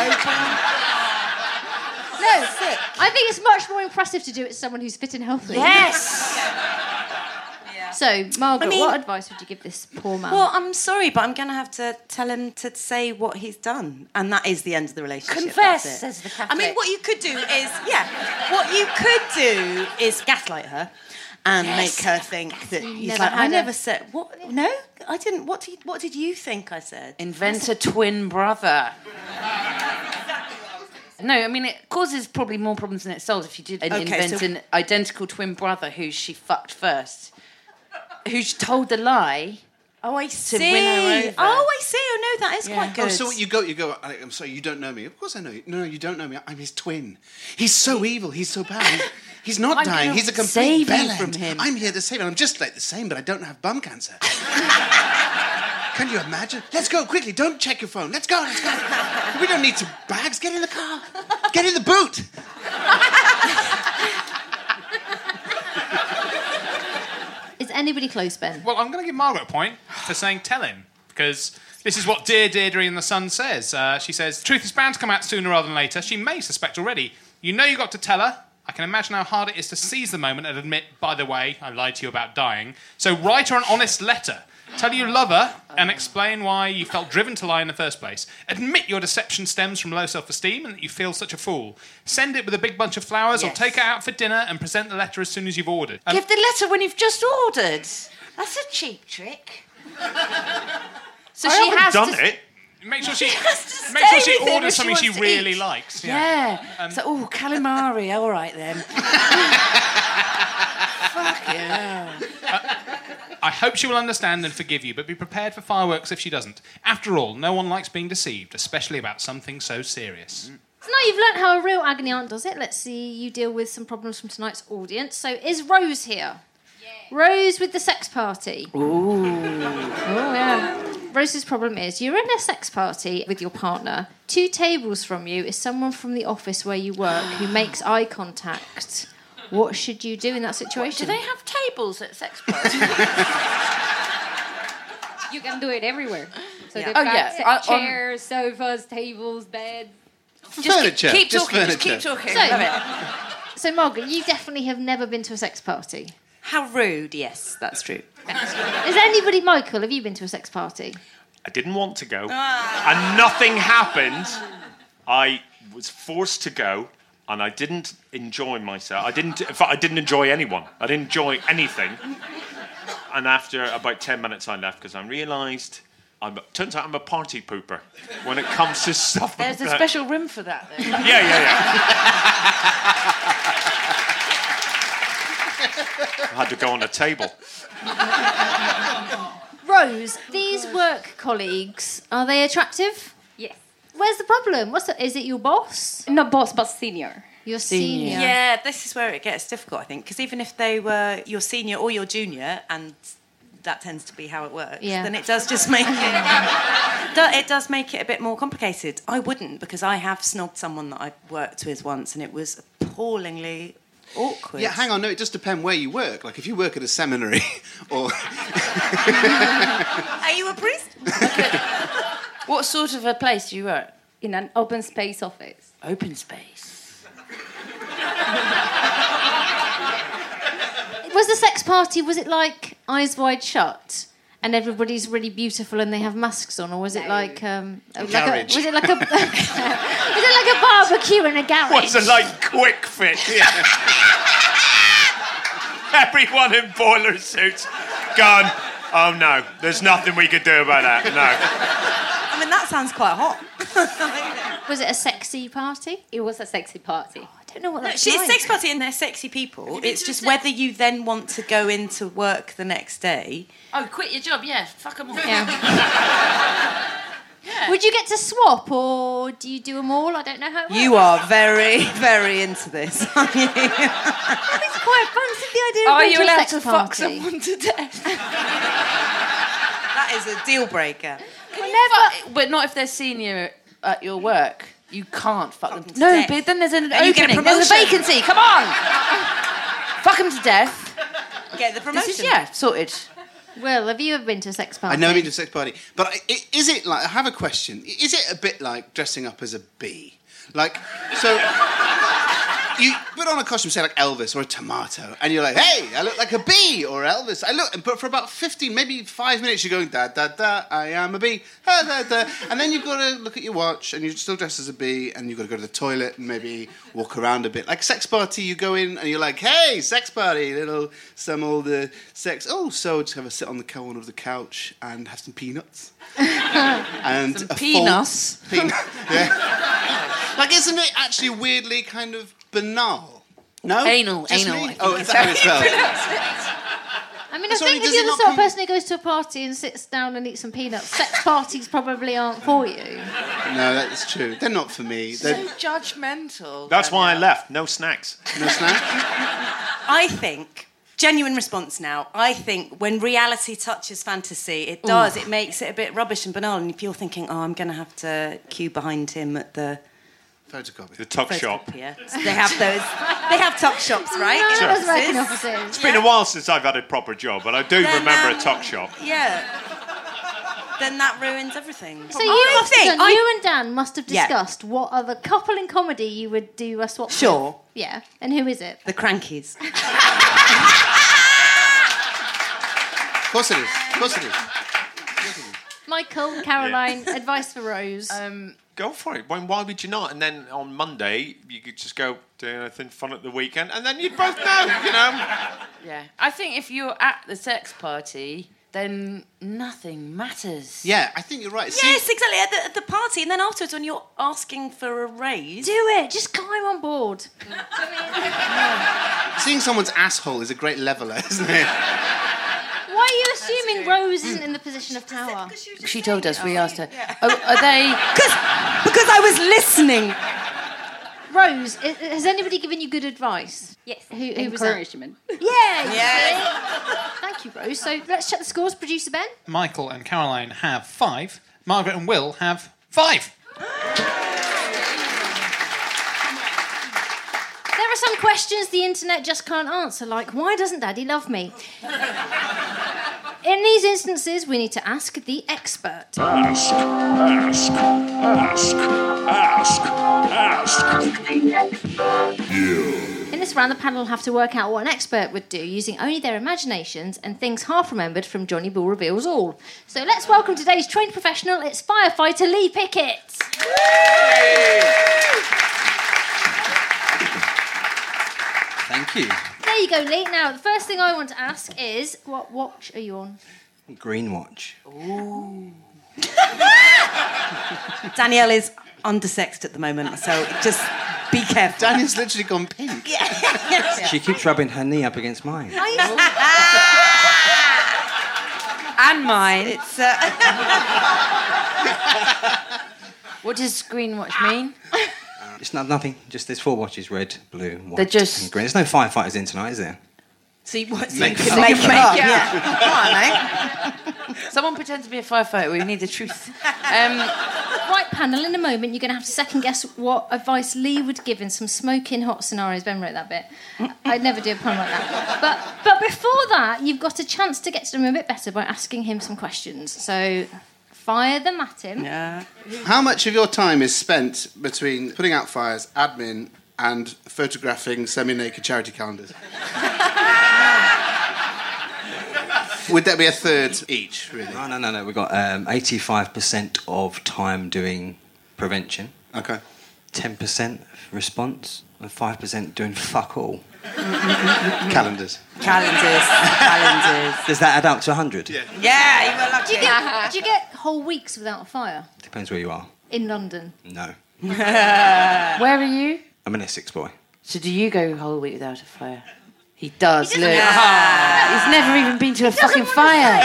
No, I think it's much more impressive to do it to someone who's fit and healthy. Yes. So, Margaret, I mean- what advice would you give this poor man? Well, I'm sorry, but I'm going to have to tell him to say what he's done. And that is the end of the relationship. Confess, That's it. says the Catholic. I mean, what you could do is gaslight her and make her think that he's Never like, had I a- never said... What? No, I didn't. What did you think I said? Invent a twin brother. No, I mean, it causes probably more problems than it solves if you did invent an identical twin brother who she fucked first, who told the lie. Oh, I see. win her over. Oh, I see. Oh, no, that is quite good. Oh, so you go, I'm sorry, you don't know me. Of course I know you. No, you don't know me. I'm his twin. He's so evil. He's so bad. He's not I'm dying. gonna He's a complete save you bellend. from him. I'm here to save him. I'm just like the same, but I don't have bum cancer. Can you imagine? Let's go, quickly. Don't check your phone. Let's go. We don't need 2 bags. Get in the car. Get in the boot. Is anybody close, Ben? Well, I'm going to give Margaret a point for saying tell him, because this is what Dear Deirdre in the Sun says. She says, truth is bound to come out sooner rather than later. She may suspect already. You know you got to tell her. I can imagine how hard it is to seize the moment and admit, by the way, I lied to you about dying. So write her an honest letter. Tell her you love her and explain why you felt driven to lie in the first place. Admit your deception stems from low self-esteem and that you feel such a fool. Send it with a big bunch of flowers or take her out for dinner and present the letter as soon as you've ordered. Give the letter when you've just ordered. That's a cheap trick. So I she haven't has done to... it. Make sure she with him orders if something she wants to really eat. likes. Yeah. So, calamari. All right, then. Fuck yeah. I hope she will understand and forgive you, but be prepared for fireworks if she doesn't. After all, no one likes being deceived, especially about something so serious. So now you've learnt how a real agony aunt does it. Let's see you deal with some problems from tonight's audience. So is Rose here? Yeah. Rose with the sex party. Ooh. Oh, yeah. Rose's problem is you're in a sex party with your partner. 2 tables from you is someone from the office where you work who makes eye contact. What should you do in that situation? Do they have tables at sex parties? You can do it everywhere. So Yeah. they've Oh, got yeah. chairs, sofas, tables, beds. Furniture. Keep Just talking. Just furniture. keep talking. So- Love it. So, Margaret, you definitely have never been to a sex party. How rude. Yes, that's true. Is anybody, Michael, have you been to a sex party? I didn't want to go, and nothing happened. I was forced to go, and I didn't enjoy myself. In fact, I didn't enjoy anyone. I didn't enjoy anything. And after about 10 minutes, I left because I realised. Turns out I'm a party pooper when it comes to stuff There's like a that. special room for that, though. Yeah. I had to go on a table. Rose, these work colleagues, are they attractive? Yes. Where's the problem? Is it your boss? Not boss, but senior. Your senior. Yeah, this is where it gets difficult, I think, because even if they were your senior or your junior, and that tends to be how it works, then it does just make it does make it a bit more complicated. I wouldn't, because I have snogged someone that I worked with once, and it was appallingly awkward. Yeah, hang on, no, it does depend where you work. Like, if you work at a seminary, or... Are you a priest? What sort of a place do you work? In an open space office. Open space. Was the sex party, was it like Eyes Wide Shut? And everybody's really beautiful and they have masks on, or was it like was it like a barbecue in a garage? Was it like Quick Fit? Everyone in boiler suits gone. Oh no, there's nothing we could do about that. No. I mean, that sounds quite hot. Was it a sexy party? It was a sexy party. I don't know what that's It's like. sex party and they're sexy people. It's just whether you then want to go into work the next day. Oh, quit your job, yeah. Fuck them all. Yeah. Would you get to swap, or do you do them all? I don't know how it works. You are very, very into this, aren't you? It's quite fancy, the idea of Are going you to a allowed sex to party. fuck someone to death? That is a deal breaker. But not if they're senior at your work. You can't fuck them to No, death. But then there's an And you get a opening. There's a promotion. vacancy. Come on. Fuck them to death. Get the promotion. This is, sorted. Will, have you ever been to a sex party? I've never been to a sex party. But is it like... I have a question. Is it a bit like dressing up as a bee? Like, so... You put on a costume, say like Elvis or a tomato, and you're like, hey, I look like a bee, or Elvis. But for about 15, maybe 5 minutes, you're going, da, da, da, I am a bee, da, da, da. And then you've got to look at your watch, and you're still dressed as a bee, and you've got to go to the toilet and maybe walk around a bit. Like sex party, you go in, and you're like, hey, sex party, some old sex. Oh, so just have a sit on the corner of the couch and have some peanuts. And Some peanuts? Yeah. Like, isn't it actually weirdly kind of banal? No? Anal. Just I me? think Oh, is that how it's spelled? I mean, I Sorry, think if does you're it the not sort of come- person who goes to a party and sits down and eats some peanuts, sex parties probably aren't for you. No, that's true. They're not for me. So They're judgmental. That's why I left. No snacks. no snack. I think, genuine response now, I think when reality touches fantasy, it does. It makes it a bit rubbish and banal. And if you're thinking, oh, I'm going to have to queue behind him at the Photocopy. The tuck shop. photocopier. So they have those. They have tuck shops, right? No, in those working offices. offices. It's been a while since I've had a proper job, but I do Then, remember a tuck shop. Yeah. Then that ruins everything. So you and Dan must have Yeah. discussed what other couple in comedy you would do a swap Sure. with. Yeah. And who is it? The Crankies. Of course it is. Of course it is. Michael, Caroline, advice for Rose. Go for it. Why would you not? And then on Monday, you could just go do anything fun at the weekend, and then you'd both know, you know. Yeah. I think if you're at the sex party, then nothing matters. Yeah, I think you're right. Yes, exactly. At the party, and then afterwards, when you're asking for a raise, Do it. Just climb on board. Seeing someone's asshole is a great leveller, isn't it? Why are you assuming Rose isn't in the position of power? She told us. We asked her. Oh, are they? Because I was listening. Rose, has anybody given you good advice? Yes. Who was that? Encouragement. Yeah. Yes. Thank you, Rose. So let's check the scores. Producer Ben. Michael and Caroline have 5. Margaret and Will have 5. There are some questions the internet just can't answer, like, why doesn't Daddy love me? In these instances, we need to ask the expert. Ask. In this round, the panel will have to work out what an expert would do using only their imaginations and things half remembered from Johnny Bull Reveals All. So let's welcome today's trained professional. It's firefighter Lee Pickett. Thank you. There you go, Lee. Now, the first thing I want to ask is, what watch are you on? Green watch. Ooh. Danielle is undersexed at the moment, so just be careful. Danielle's literally gone pink. She keeps rubbing her knee up against mine. And mine. It's. What does green watch mean? It's nothing. Just there's 4 watches: red, blue, white, They're just- and green. There's no firefighters in tonight, is there? See what? Make you it can up. make it up. Yeah. Come on, mate. Someone pretend to be a firefighter. We need the truth. Right, panel, in a moment, you're going to have to second guess what advice Lee would give in some smoking hot scenarios. Ben wrote that bit. I'd never do a pun like that. But before that, you've got a chance to get to know him a bit better by asking him some questions. So fire them at him. Yeah. How much of your time is spent between putting out fires, admin, and photographing semi-naked charity calendars? Would that be a third each, really? No. We've got 85% of time doing prevention. Okay. 10% response, and 5% doing fuck all. Calendars. Calendars. Does that add up to 100? Yeah. Yeah, you were lucky. Do you get whole weeks without a fire Depends where you are. in London? No. Where are you? I'm an Essex boy. So do you go a whole week without a fire? He does, He look. doesn't- He's never even been to a fucking fire.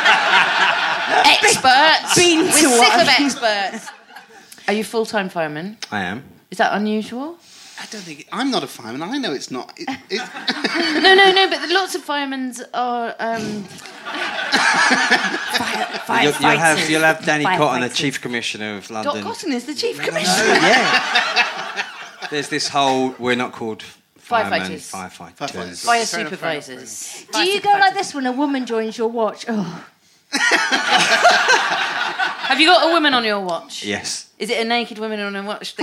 Experts. Been We're to sick one. of experts. Are you full-time fireman? I am. Is that unusual? I don't think... I'm not a fireman. I know it's not... No, but lots of firemen are... You'll have Danny Cotton, the Firefighters. Chief Commissioner of Doc London. Cotton is the Chief Commissioner. Yeah. There's this whole... We're not called firemen, firefighters. Fire supervisors. Do you go like this when a woman joins your watch? Oh. Have you got a woman on your watch? Yes. Is it a naked woman on a watch?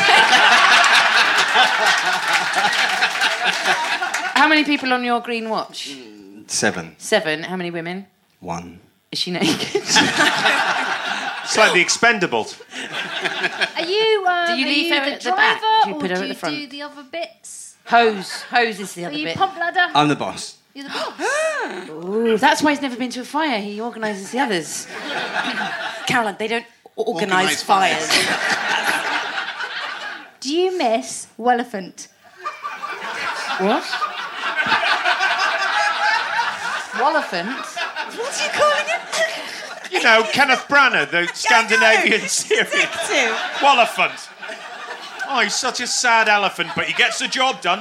How many people on your green watch? 7. 7. How many women? 1. Is she naked? It's like the Expendables. Are you? Do you are leave you her the at the driver, back? Do you put or her do at the front? you do the other bits? Hose is the Are other you bit. pump ladder? I'm the boss. You're the boss. Ooh, that's why he's never been to a fire. He organises the others. Caroline, they don't organise fires. Do you miss Welephant? What? Welephant? What are you calling it? You know, Kenneth Branagh, the Scandinavian series. Welephant. Oh, he's such a sad elephant, but he gets the job done.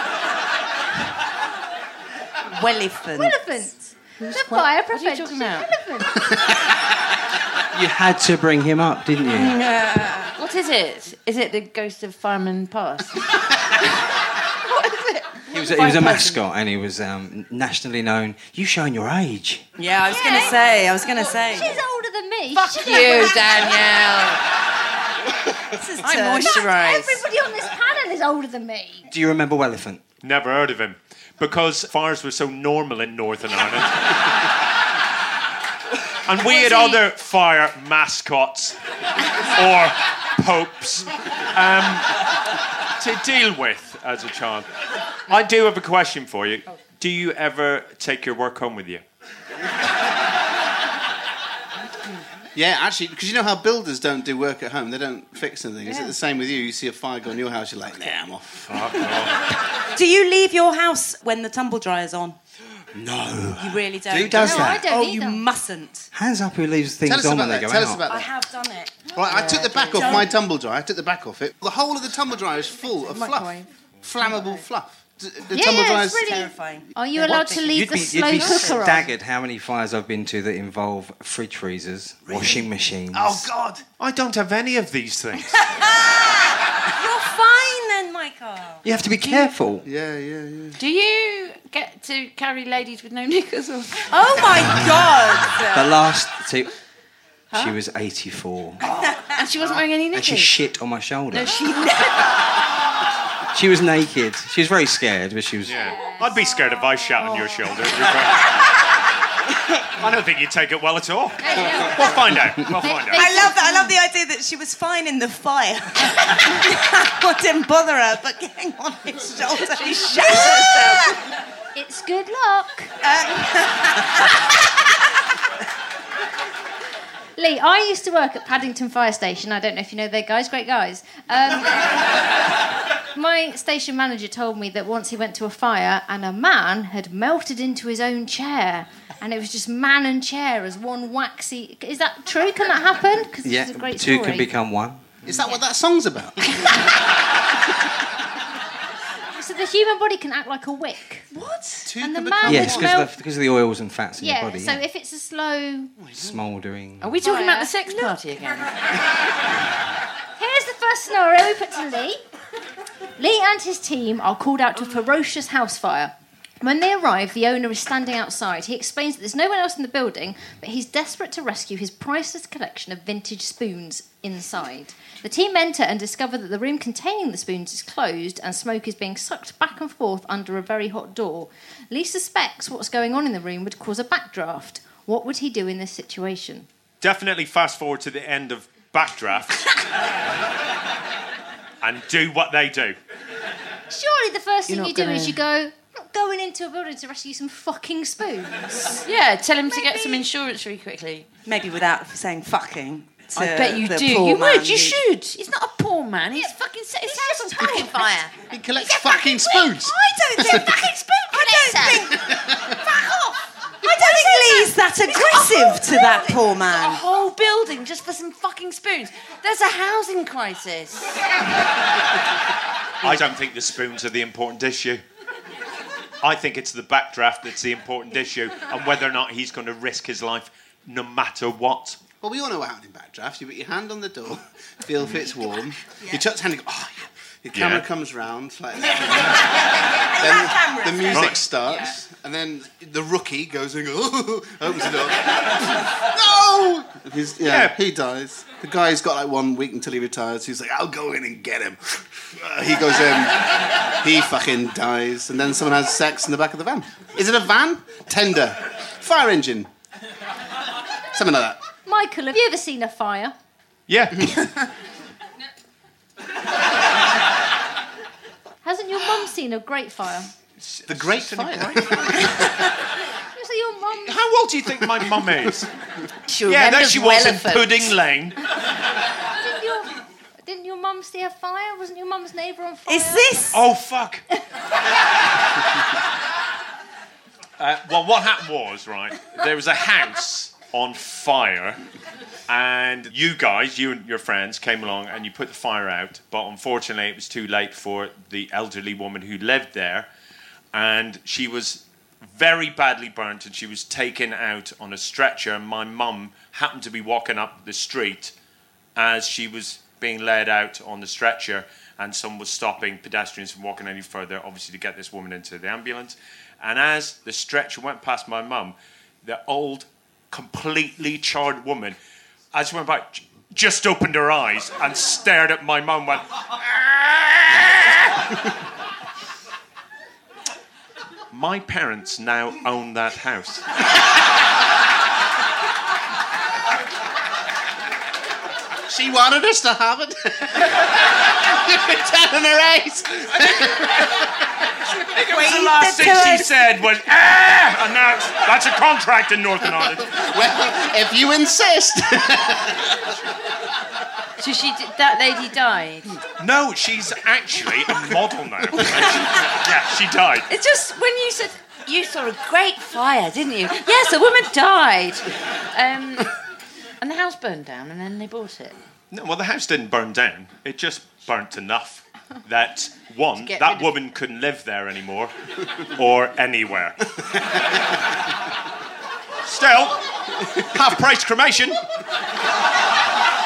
Welephant. Welephant. The fire What are you prevention talking about? elephant. You had to bring him up, didn't you? What is it? Is it the ghost of Fireman Pass? He was a mascot, and he was nationally known. You showing your age. Yeah, I was going to say. She's older than me. Fuck you, Danielle. I'm moisturised. Everybody on this panel is older than me. Do you remember Welephant? Never heard of him. Because fires were so normal in Northern Ireland. And we had other fire mascots or popes to deal with as a child. I do have a question for you. Do you ever take your work home with you? Yeah, actually, because you know how builders don't do work at home. They don't fix anything. Is it the same with you? You see a fire go on your house, you're like, nah, I'm off. Fuck off. Do you leave your house when the tumble dryer's on? No. You really don't. Who does No, that? I don't You either. mustn't. Hands up who leaves things Tell us on about when they that. go Tell out. us about I that. have done it. Right, I took the back off my tumble dryer. I took the back off it. The whole of the tumble dryer is full of fluff. Microwave. Flammable fluff. The Yeah, tumble yeah, dryer's it's really- Terrifying. Are you allowed to leave You'd the be slow cooker on? staggered how many fires I've been to that involve fridge freezers, washing machines. Oh, God. I don't have any of these things. You're fine then, Michael. You have to be careful. Yeah. Do you get to carry ladies with no knickers on? Oh my God! The last two. She was 84. And she wasn't wearing any knickers? And she shit on my shoulder. No, she She was naked. She was very scared, but she was... Yeah. I'd be scared if I shat on your shoulder. I don't think you'd take it well at all. We'll find out. I love that. I love the idea that she was fine in the fire. What didn't bother her, but getting on his shoulder, she shat herself. It's good luck. Lee, I used to work at Paddington Fire Station. I don't know if you know their guys, great guys. My station manager told me that once he went to a fire and a man had melted into his own chair, and it was just man and chair as one waxy... Is that true? Can that happen? Because it's a great two story. can become one. Is that what that song's about? So the human body can act like a wick. What? And the man Yes, will because of the oils and fats in your body. So if it's a slow... Smouldering. Are we talking about the sex party again? Here's the first scenario we put to Lee. Lee and his team are called out to a ferocious house fire. When they arrive, the owner is standing outside. He explains that there's no one else in the building, but he's desperate to rescue his priceless collection of vintage spoons inside. The team enter and discover that the room containing the spoons is closed and smoke is being sucked back and forth under a very hot door. Lee suspects what's going on in the room would cause a backdraft. What would he do in this situation? Definitely fast forward to the end of Backdraft and do what they do. Surely the first thing you do is gonna- you go... going into a building to rescue some fucking spoons. Yeah, tell him to get some insurance really quickly. Maybe without saying fucking. I bet you do. You would. You should. He's not a poor man. He's fucking set his house on fucking fire. He collects fucking spoons. I don't think... fucking spoon Fuck off! I don't think Lee's that aggressive to that poor A man. whole building just for some fucking spoons. There's a housing crisis. I don't think the spoons are the important issue. I think it's the backdraft that's the important issue, and whether or not he's going to risk his life no matter what. Well, we all know what happened in Backdraft. You put your hand on the door, feel if it's warm. You touch the hand and go, oh, yeah. The camera comes round like that. Then the music starts, and then the rookie goes and opens the door. No! He dies. The guy's got like 1 week until he retires. He's like, I'll go in and get him. He goes in, he fucking dies, and then someone has sex in the back of the van. Is it a van? Tender. Fire engine. Something like that. Michael, have you ever seen a fire? Yeah. Hasn't your mum seen a great fire? The Great Fire? So your mum... How old do you think my mum is? She Yeah, there remembers she was in Welleford. Pudding Lane. Didn't your mum see a fire? Wasn't your mum's neighbour on fire? Is this... Oh, fuck. Well, what happened was, right, there was a house on fire, and you guys, you and your friends, came along and you put the fire out, but unfortunately it was too late for the elderly woman who lived there, and she was very badly burnt, and she was taken out on a stretcher, and my mum happened to be walking up the street as she was being led out on the stretcher, and someone was stopping pedestrians from walking any further, obviously to get this woman into the ambulance. And as the stretcher went past my mum, the old, completely charred woman, as she went by, just opened her eyes and stared at my mum and went... My parents now own that house. She wanted us to have it. Telling her ace. The last thing she said was, and that's a contract in Northern Ireland. Well, if you insist. So that lady died? No, she's actually a model now. She died. It's just when you said you saw a great fire, didn't you? Yes, a woman died. And the house burned down, and then they bought it. No, well, the house didn't burn down. It just burnt enough that, one, get that rid of- woman couldn't live there anymore, or anywhere. Still, half-price cremation.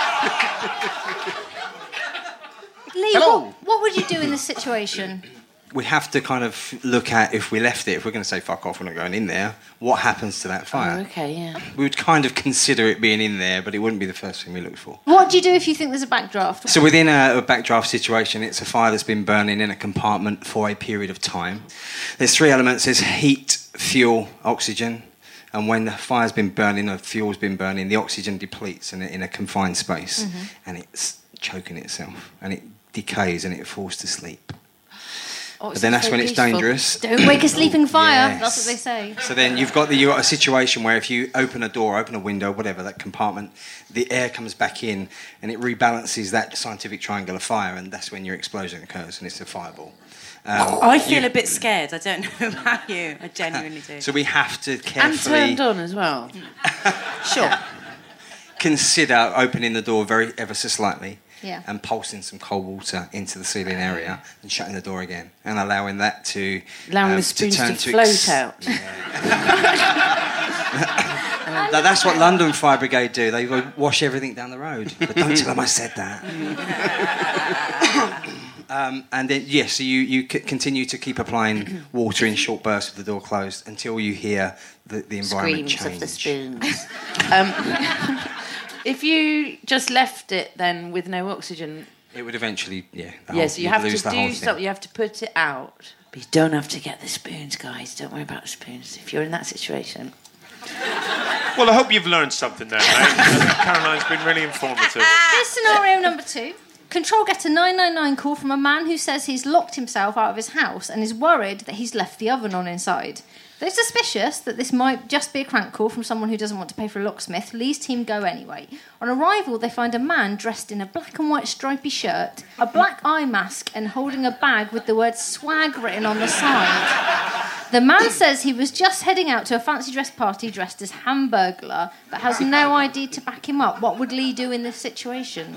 Lee, Hello. what would you do in this situation? we have to kind of look at if we left it, if we're going to say fuck off, we're not going in there, what happens to that fire? Oh, okay, yeah. We would kind of consider it being in there, but it wouldn't be the first thing we looked for. What do you do if you think there's a backdraft? So within a backdraft situation, it's a fire that's been burning in a compartment for a period of time. There's 3 elements. There's heat, fuel, oxygen. And when the fire's been burning, or fuel's been burning, the oxygen depletes in a confined space. And it's choking itself. And it decays and it falls to sleep. But then that's when it's dangerous. Don't wake a sleeping fire. Yes. That's what they say. So then you've got a situation where if you open a door, open a window, whatever, that compartment, the air comes back in and it rebalances that scientific triangle of fire, and that's when your explosion occurs and it's a fireball. I feel a bit scared. I don't know about you. I genuinely do. So we have to carefully... And turned on as well. Sure. Consider opening the door ever so slightly. Yeah. And pulsing some cold water into the ceiling area and shutting the door again and allowing that to allowing the spoons to float out. That's what London Fire Brigade do. They wash everything down the road. But don't tell them I said that. And then so you continue to keep applying water in short bursts with the door closed until you hear the environment Screams change. of the spoons. If you just left it then with no oxygen... It would eventually, so you have to do something, you have to put it out. But you don't have to get the spoons, guys. Don't worry about the spoons if you're in that situation. Well, I hope you've learned something there, mate. Caroline's been really informative. Here's scenario number 2. Control get a 999 call from a man who says he's locked himself out of his house and is worried that he's left the oven on inside. They're suspicious that this might just be a crank call from someone who doesn't want to pay for a locksmith. Lee's team go anyway. On arrival, they find a man dressed in a black and white stripy shirt, a black eye mask, and holding a bag with the word swag written on the side. The man says he was just heading out to a fancy dress party dressed as Hamburglar, but has no ID to back him up. What would Lee do in this situation?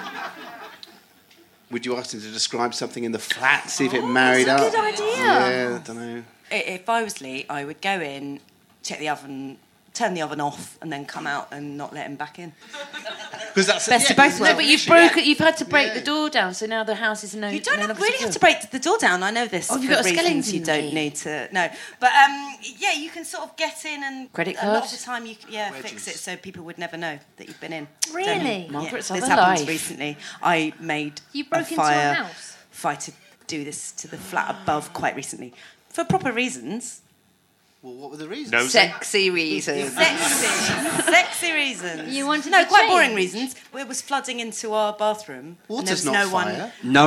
Would you ask him to describe something in the flat, see if it married up? That's a good idea. Yeah, I don't know. If I was Lee, I would go in, check the oven, turn the oven off, and then come out and not let him back in. Because that's best of both worlds. No, but you've had to break the door down, so now the house is no. You don't really have to break the door down. I know this. Oh, you've for got a reasons skeleton you don't key. need to. No, but you can sort of get in and credit a lot card? of the time you fix it so people would never know that you've been in. Really? Margaret's this other happened life. recently. I made You broke a into a fire house? fight to do this to the flat above quite recently for proper reasons. Well, what were the reasons? Nosy. Sexy reasons. Sexy reasons. You wanted no, to quite change? boring reasons. It was flooding into our bathroom. and there Water's was not no fire. No,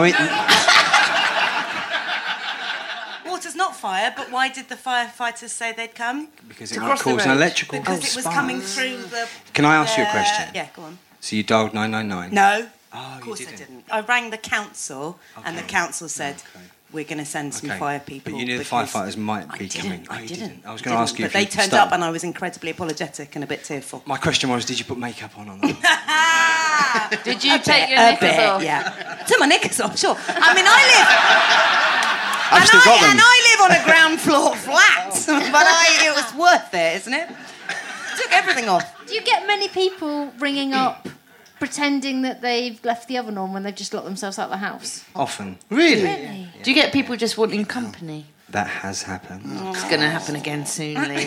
Water's not fire, but why did the firefighters say they'd come? because it might cause an electrical Because it was spark. coming through the... Can I ask you a question? Yeah, go on. So you dialed 999? No, Oh, of course you I didn't. didn't. I rang the council, and the Okay. council said, we're going to send some fire people. But you knew the because- firefighters might be coming. I didn't. I was going to ask you But if they you turned started- up, and I was incredibly apologetic and a bit tearful. My question was, did you put makeup on or not? Did you take your A knickers bit, off? yeah. Took my knickers off, sure. I mean, I've still got them. And I live on a ground floor flat, but it was worth it, isn't it? Took everything off. Do you get many people ringing up pretending that they've left the oven on when they've just locked themselves out of the house? Often. Really? Do you get people just wanting company? That has happened. It's going to happen again soon, Lee.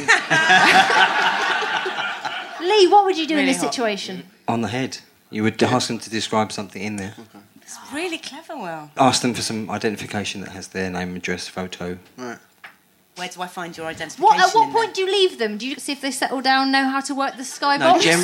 Lee, what would you do in Really this hot. situation? On the head. You would ask them to describe something in there. It's really clever, Will. Ask them for some identification that has their name, address, photo. Right. Where do I find your identification? At what in point do you leave them? Do you see if they settle down, know how to work the skybox? No, or... Gem,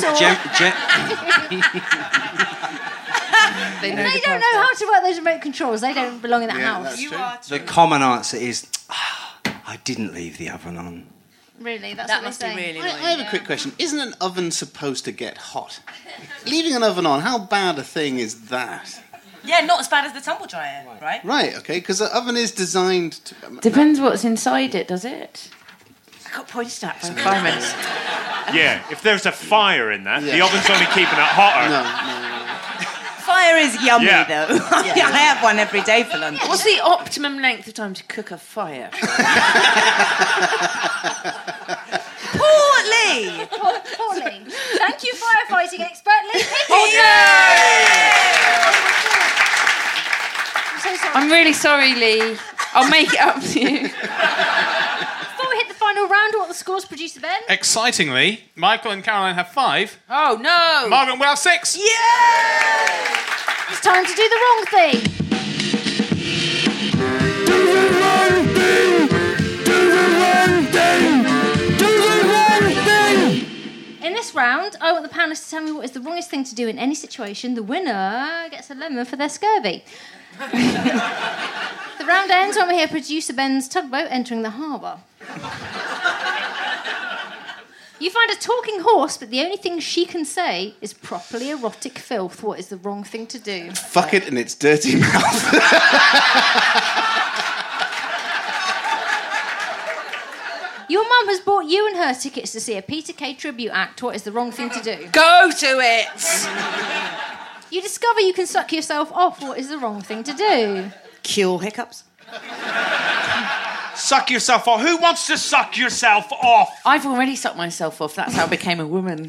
They don't know how to work those remote controls. They don't belong in that house. the common answer is, I didn't leave the oven on. Really, that's That what must they be say. really I have a quick question. Isn't an oven supposed to get hot? Leaving an oven on, how bad a thing is that? Yeah, not as bad as the tumble dryer, right? Right, okay, because the oven is designed to... Depends what's inside it, does it? I got pointed at by environments. Yeah, if there's a fire in there, the oven's only keeping it hotter. Fire is yummy, Yeah. though. I have one every day for lunch. What's the optimum length of time to cook a fire? Poor Lee! Poor Lee. Thank you, firefighting expert Lee Pickett. I'm so sorry. I'm really sorry, Lee. I'll make it up to you. Before we hit the final round, what are the scores, Producer Ben? Excitingly, Michael and Caroline have 5. Oh, no. Margaret will have 6. Yeah! It's time to do the wrong thing. In this round, I want the panelists to tell me what is the wrongest thing to do in any situation. The winner gets a lemon for their scurvy. The round ends when we hear Producer Ben's tugboat entering the harbour. You find a talking horse, but the only thing she can say is properly erotic filth. What is the wrong thing to do? Fuck it in its dirty mouth. Your mum has bought you and her tickets to see a Peter Kay tribute act. What is the wrong thing to do? Go to it! You discover you can suck yourself off. What is the wrong thing to do? Cure hiccups. Suck yourself off. Who wants to suck yourself off? I've already sucked myself off. That's how I became a woman.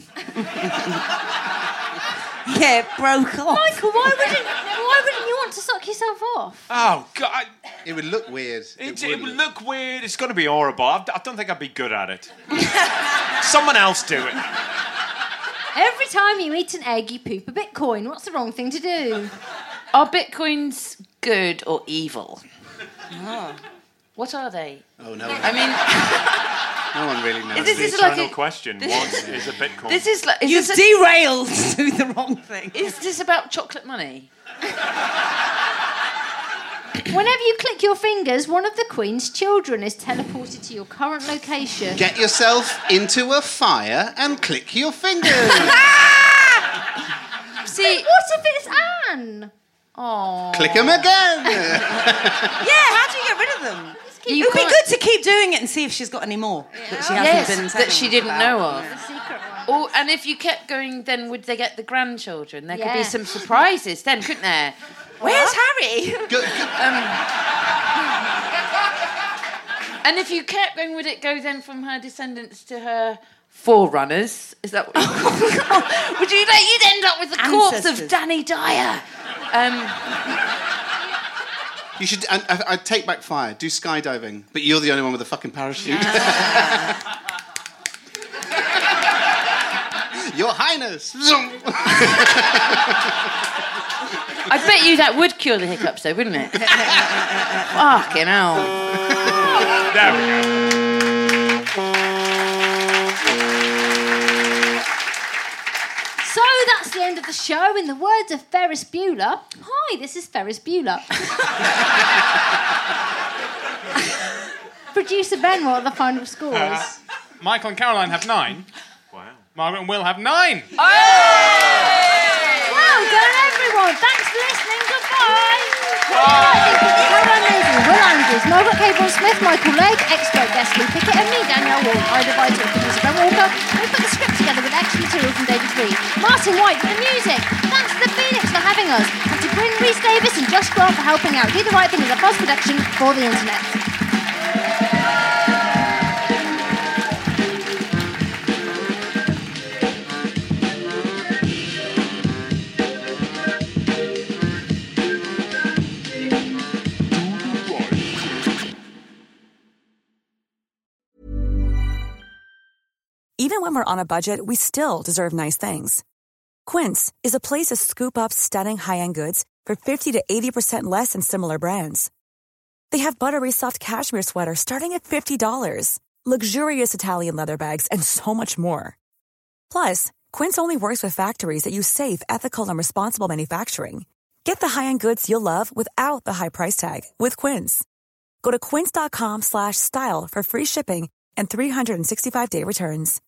Yeah, it broke off. Michael, why wouldn't you want to suck yourself off? Oh, God. It would look weird. It would look weird. It's going to be horrible. I don't think I'd be good at it. Someone else do it. Every time you eat an egg, you poop a Bitcoin. What's the wrong thing to do? Are Bitcoins good or evil? Oh. What are they? Oh, no. I mean... No one really knows. This is like a question. What is a Bitcoin? This is like... You've derailed to the wrong thing. Is this about chocolate money? Whenever you click your fingers, one of the Queen's children is teleported to your current location. Get yourself into a fire and click your fingers. See, what if it's Anne? Oh. Click them again. Yeah, how do you get rid of them? It would be good to keep doing it and see if she's got any more that she hasn't been that she didn't about. know of. The secret one. Oh, and if you kept going, then would they get the grandchildren? There could be some surprises then, couldn't there? Where's Harry? And if you kept going, would it go then from her descendants to her forerunners? Is that what would you? You'd end up with the corpse of Danny Dyer. You should. I'd take back fire. Do skydiving, but you're the only one with a fucking parachute. Your Highness. I bet you that would cure the hiccups, though, wouldn't it? Fucking hell. There we go. So that's the end of the show. In the words of Ferris Bueller, hi, this is Ferris Bueller. Producer Ben, what are the final scores? Michael and Caroline have 9. Wow. Margaret and Will have 9. Well done, everyone. Thanks for listening. Goodbye. Caroline Maisie, Will Andrews, Margaret Cabron-Smith, Michael Legg, expert guest Lee Pickett, and me, Danielle Ward. I divided with producer Ben Walker. We put the script together with extra material from David Reed. Martin White for the music. Thanks to the Phoenix for having us. And to Bryn Rhys Davis and Josh Grant for helping out. Do the Right Thing is a fast production for the internet. Even when we're on a budget, we still deserve nice things. Quince is a place to scoop up stunning high-end goods for 50 to 80% less than similar brands. They have buttery soft cashmere sweaters starting at $50, luxurious Italian leather bags, and so much more. Plus, Quince only works with factories that use safe, ethical, and responsible manufacturing. Get the high-end goods you'll love without the high price tag with Quince. Go to quince.com/style for free shipping and 365-day returns.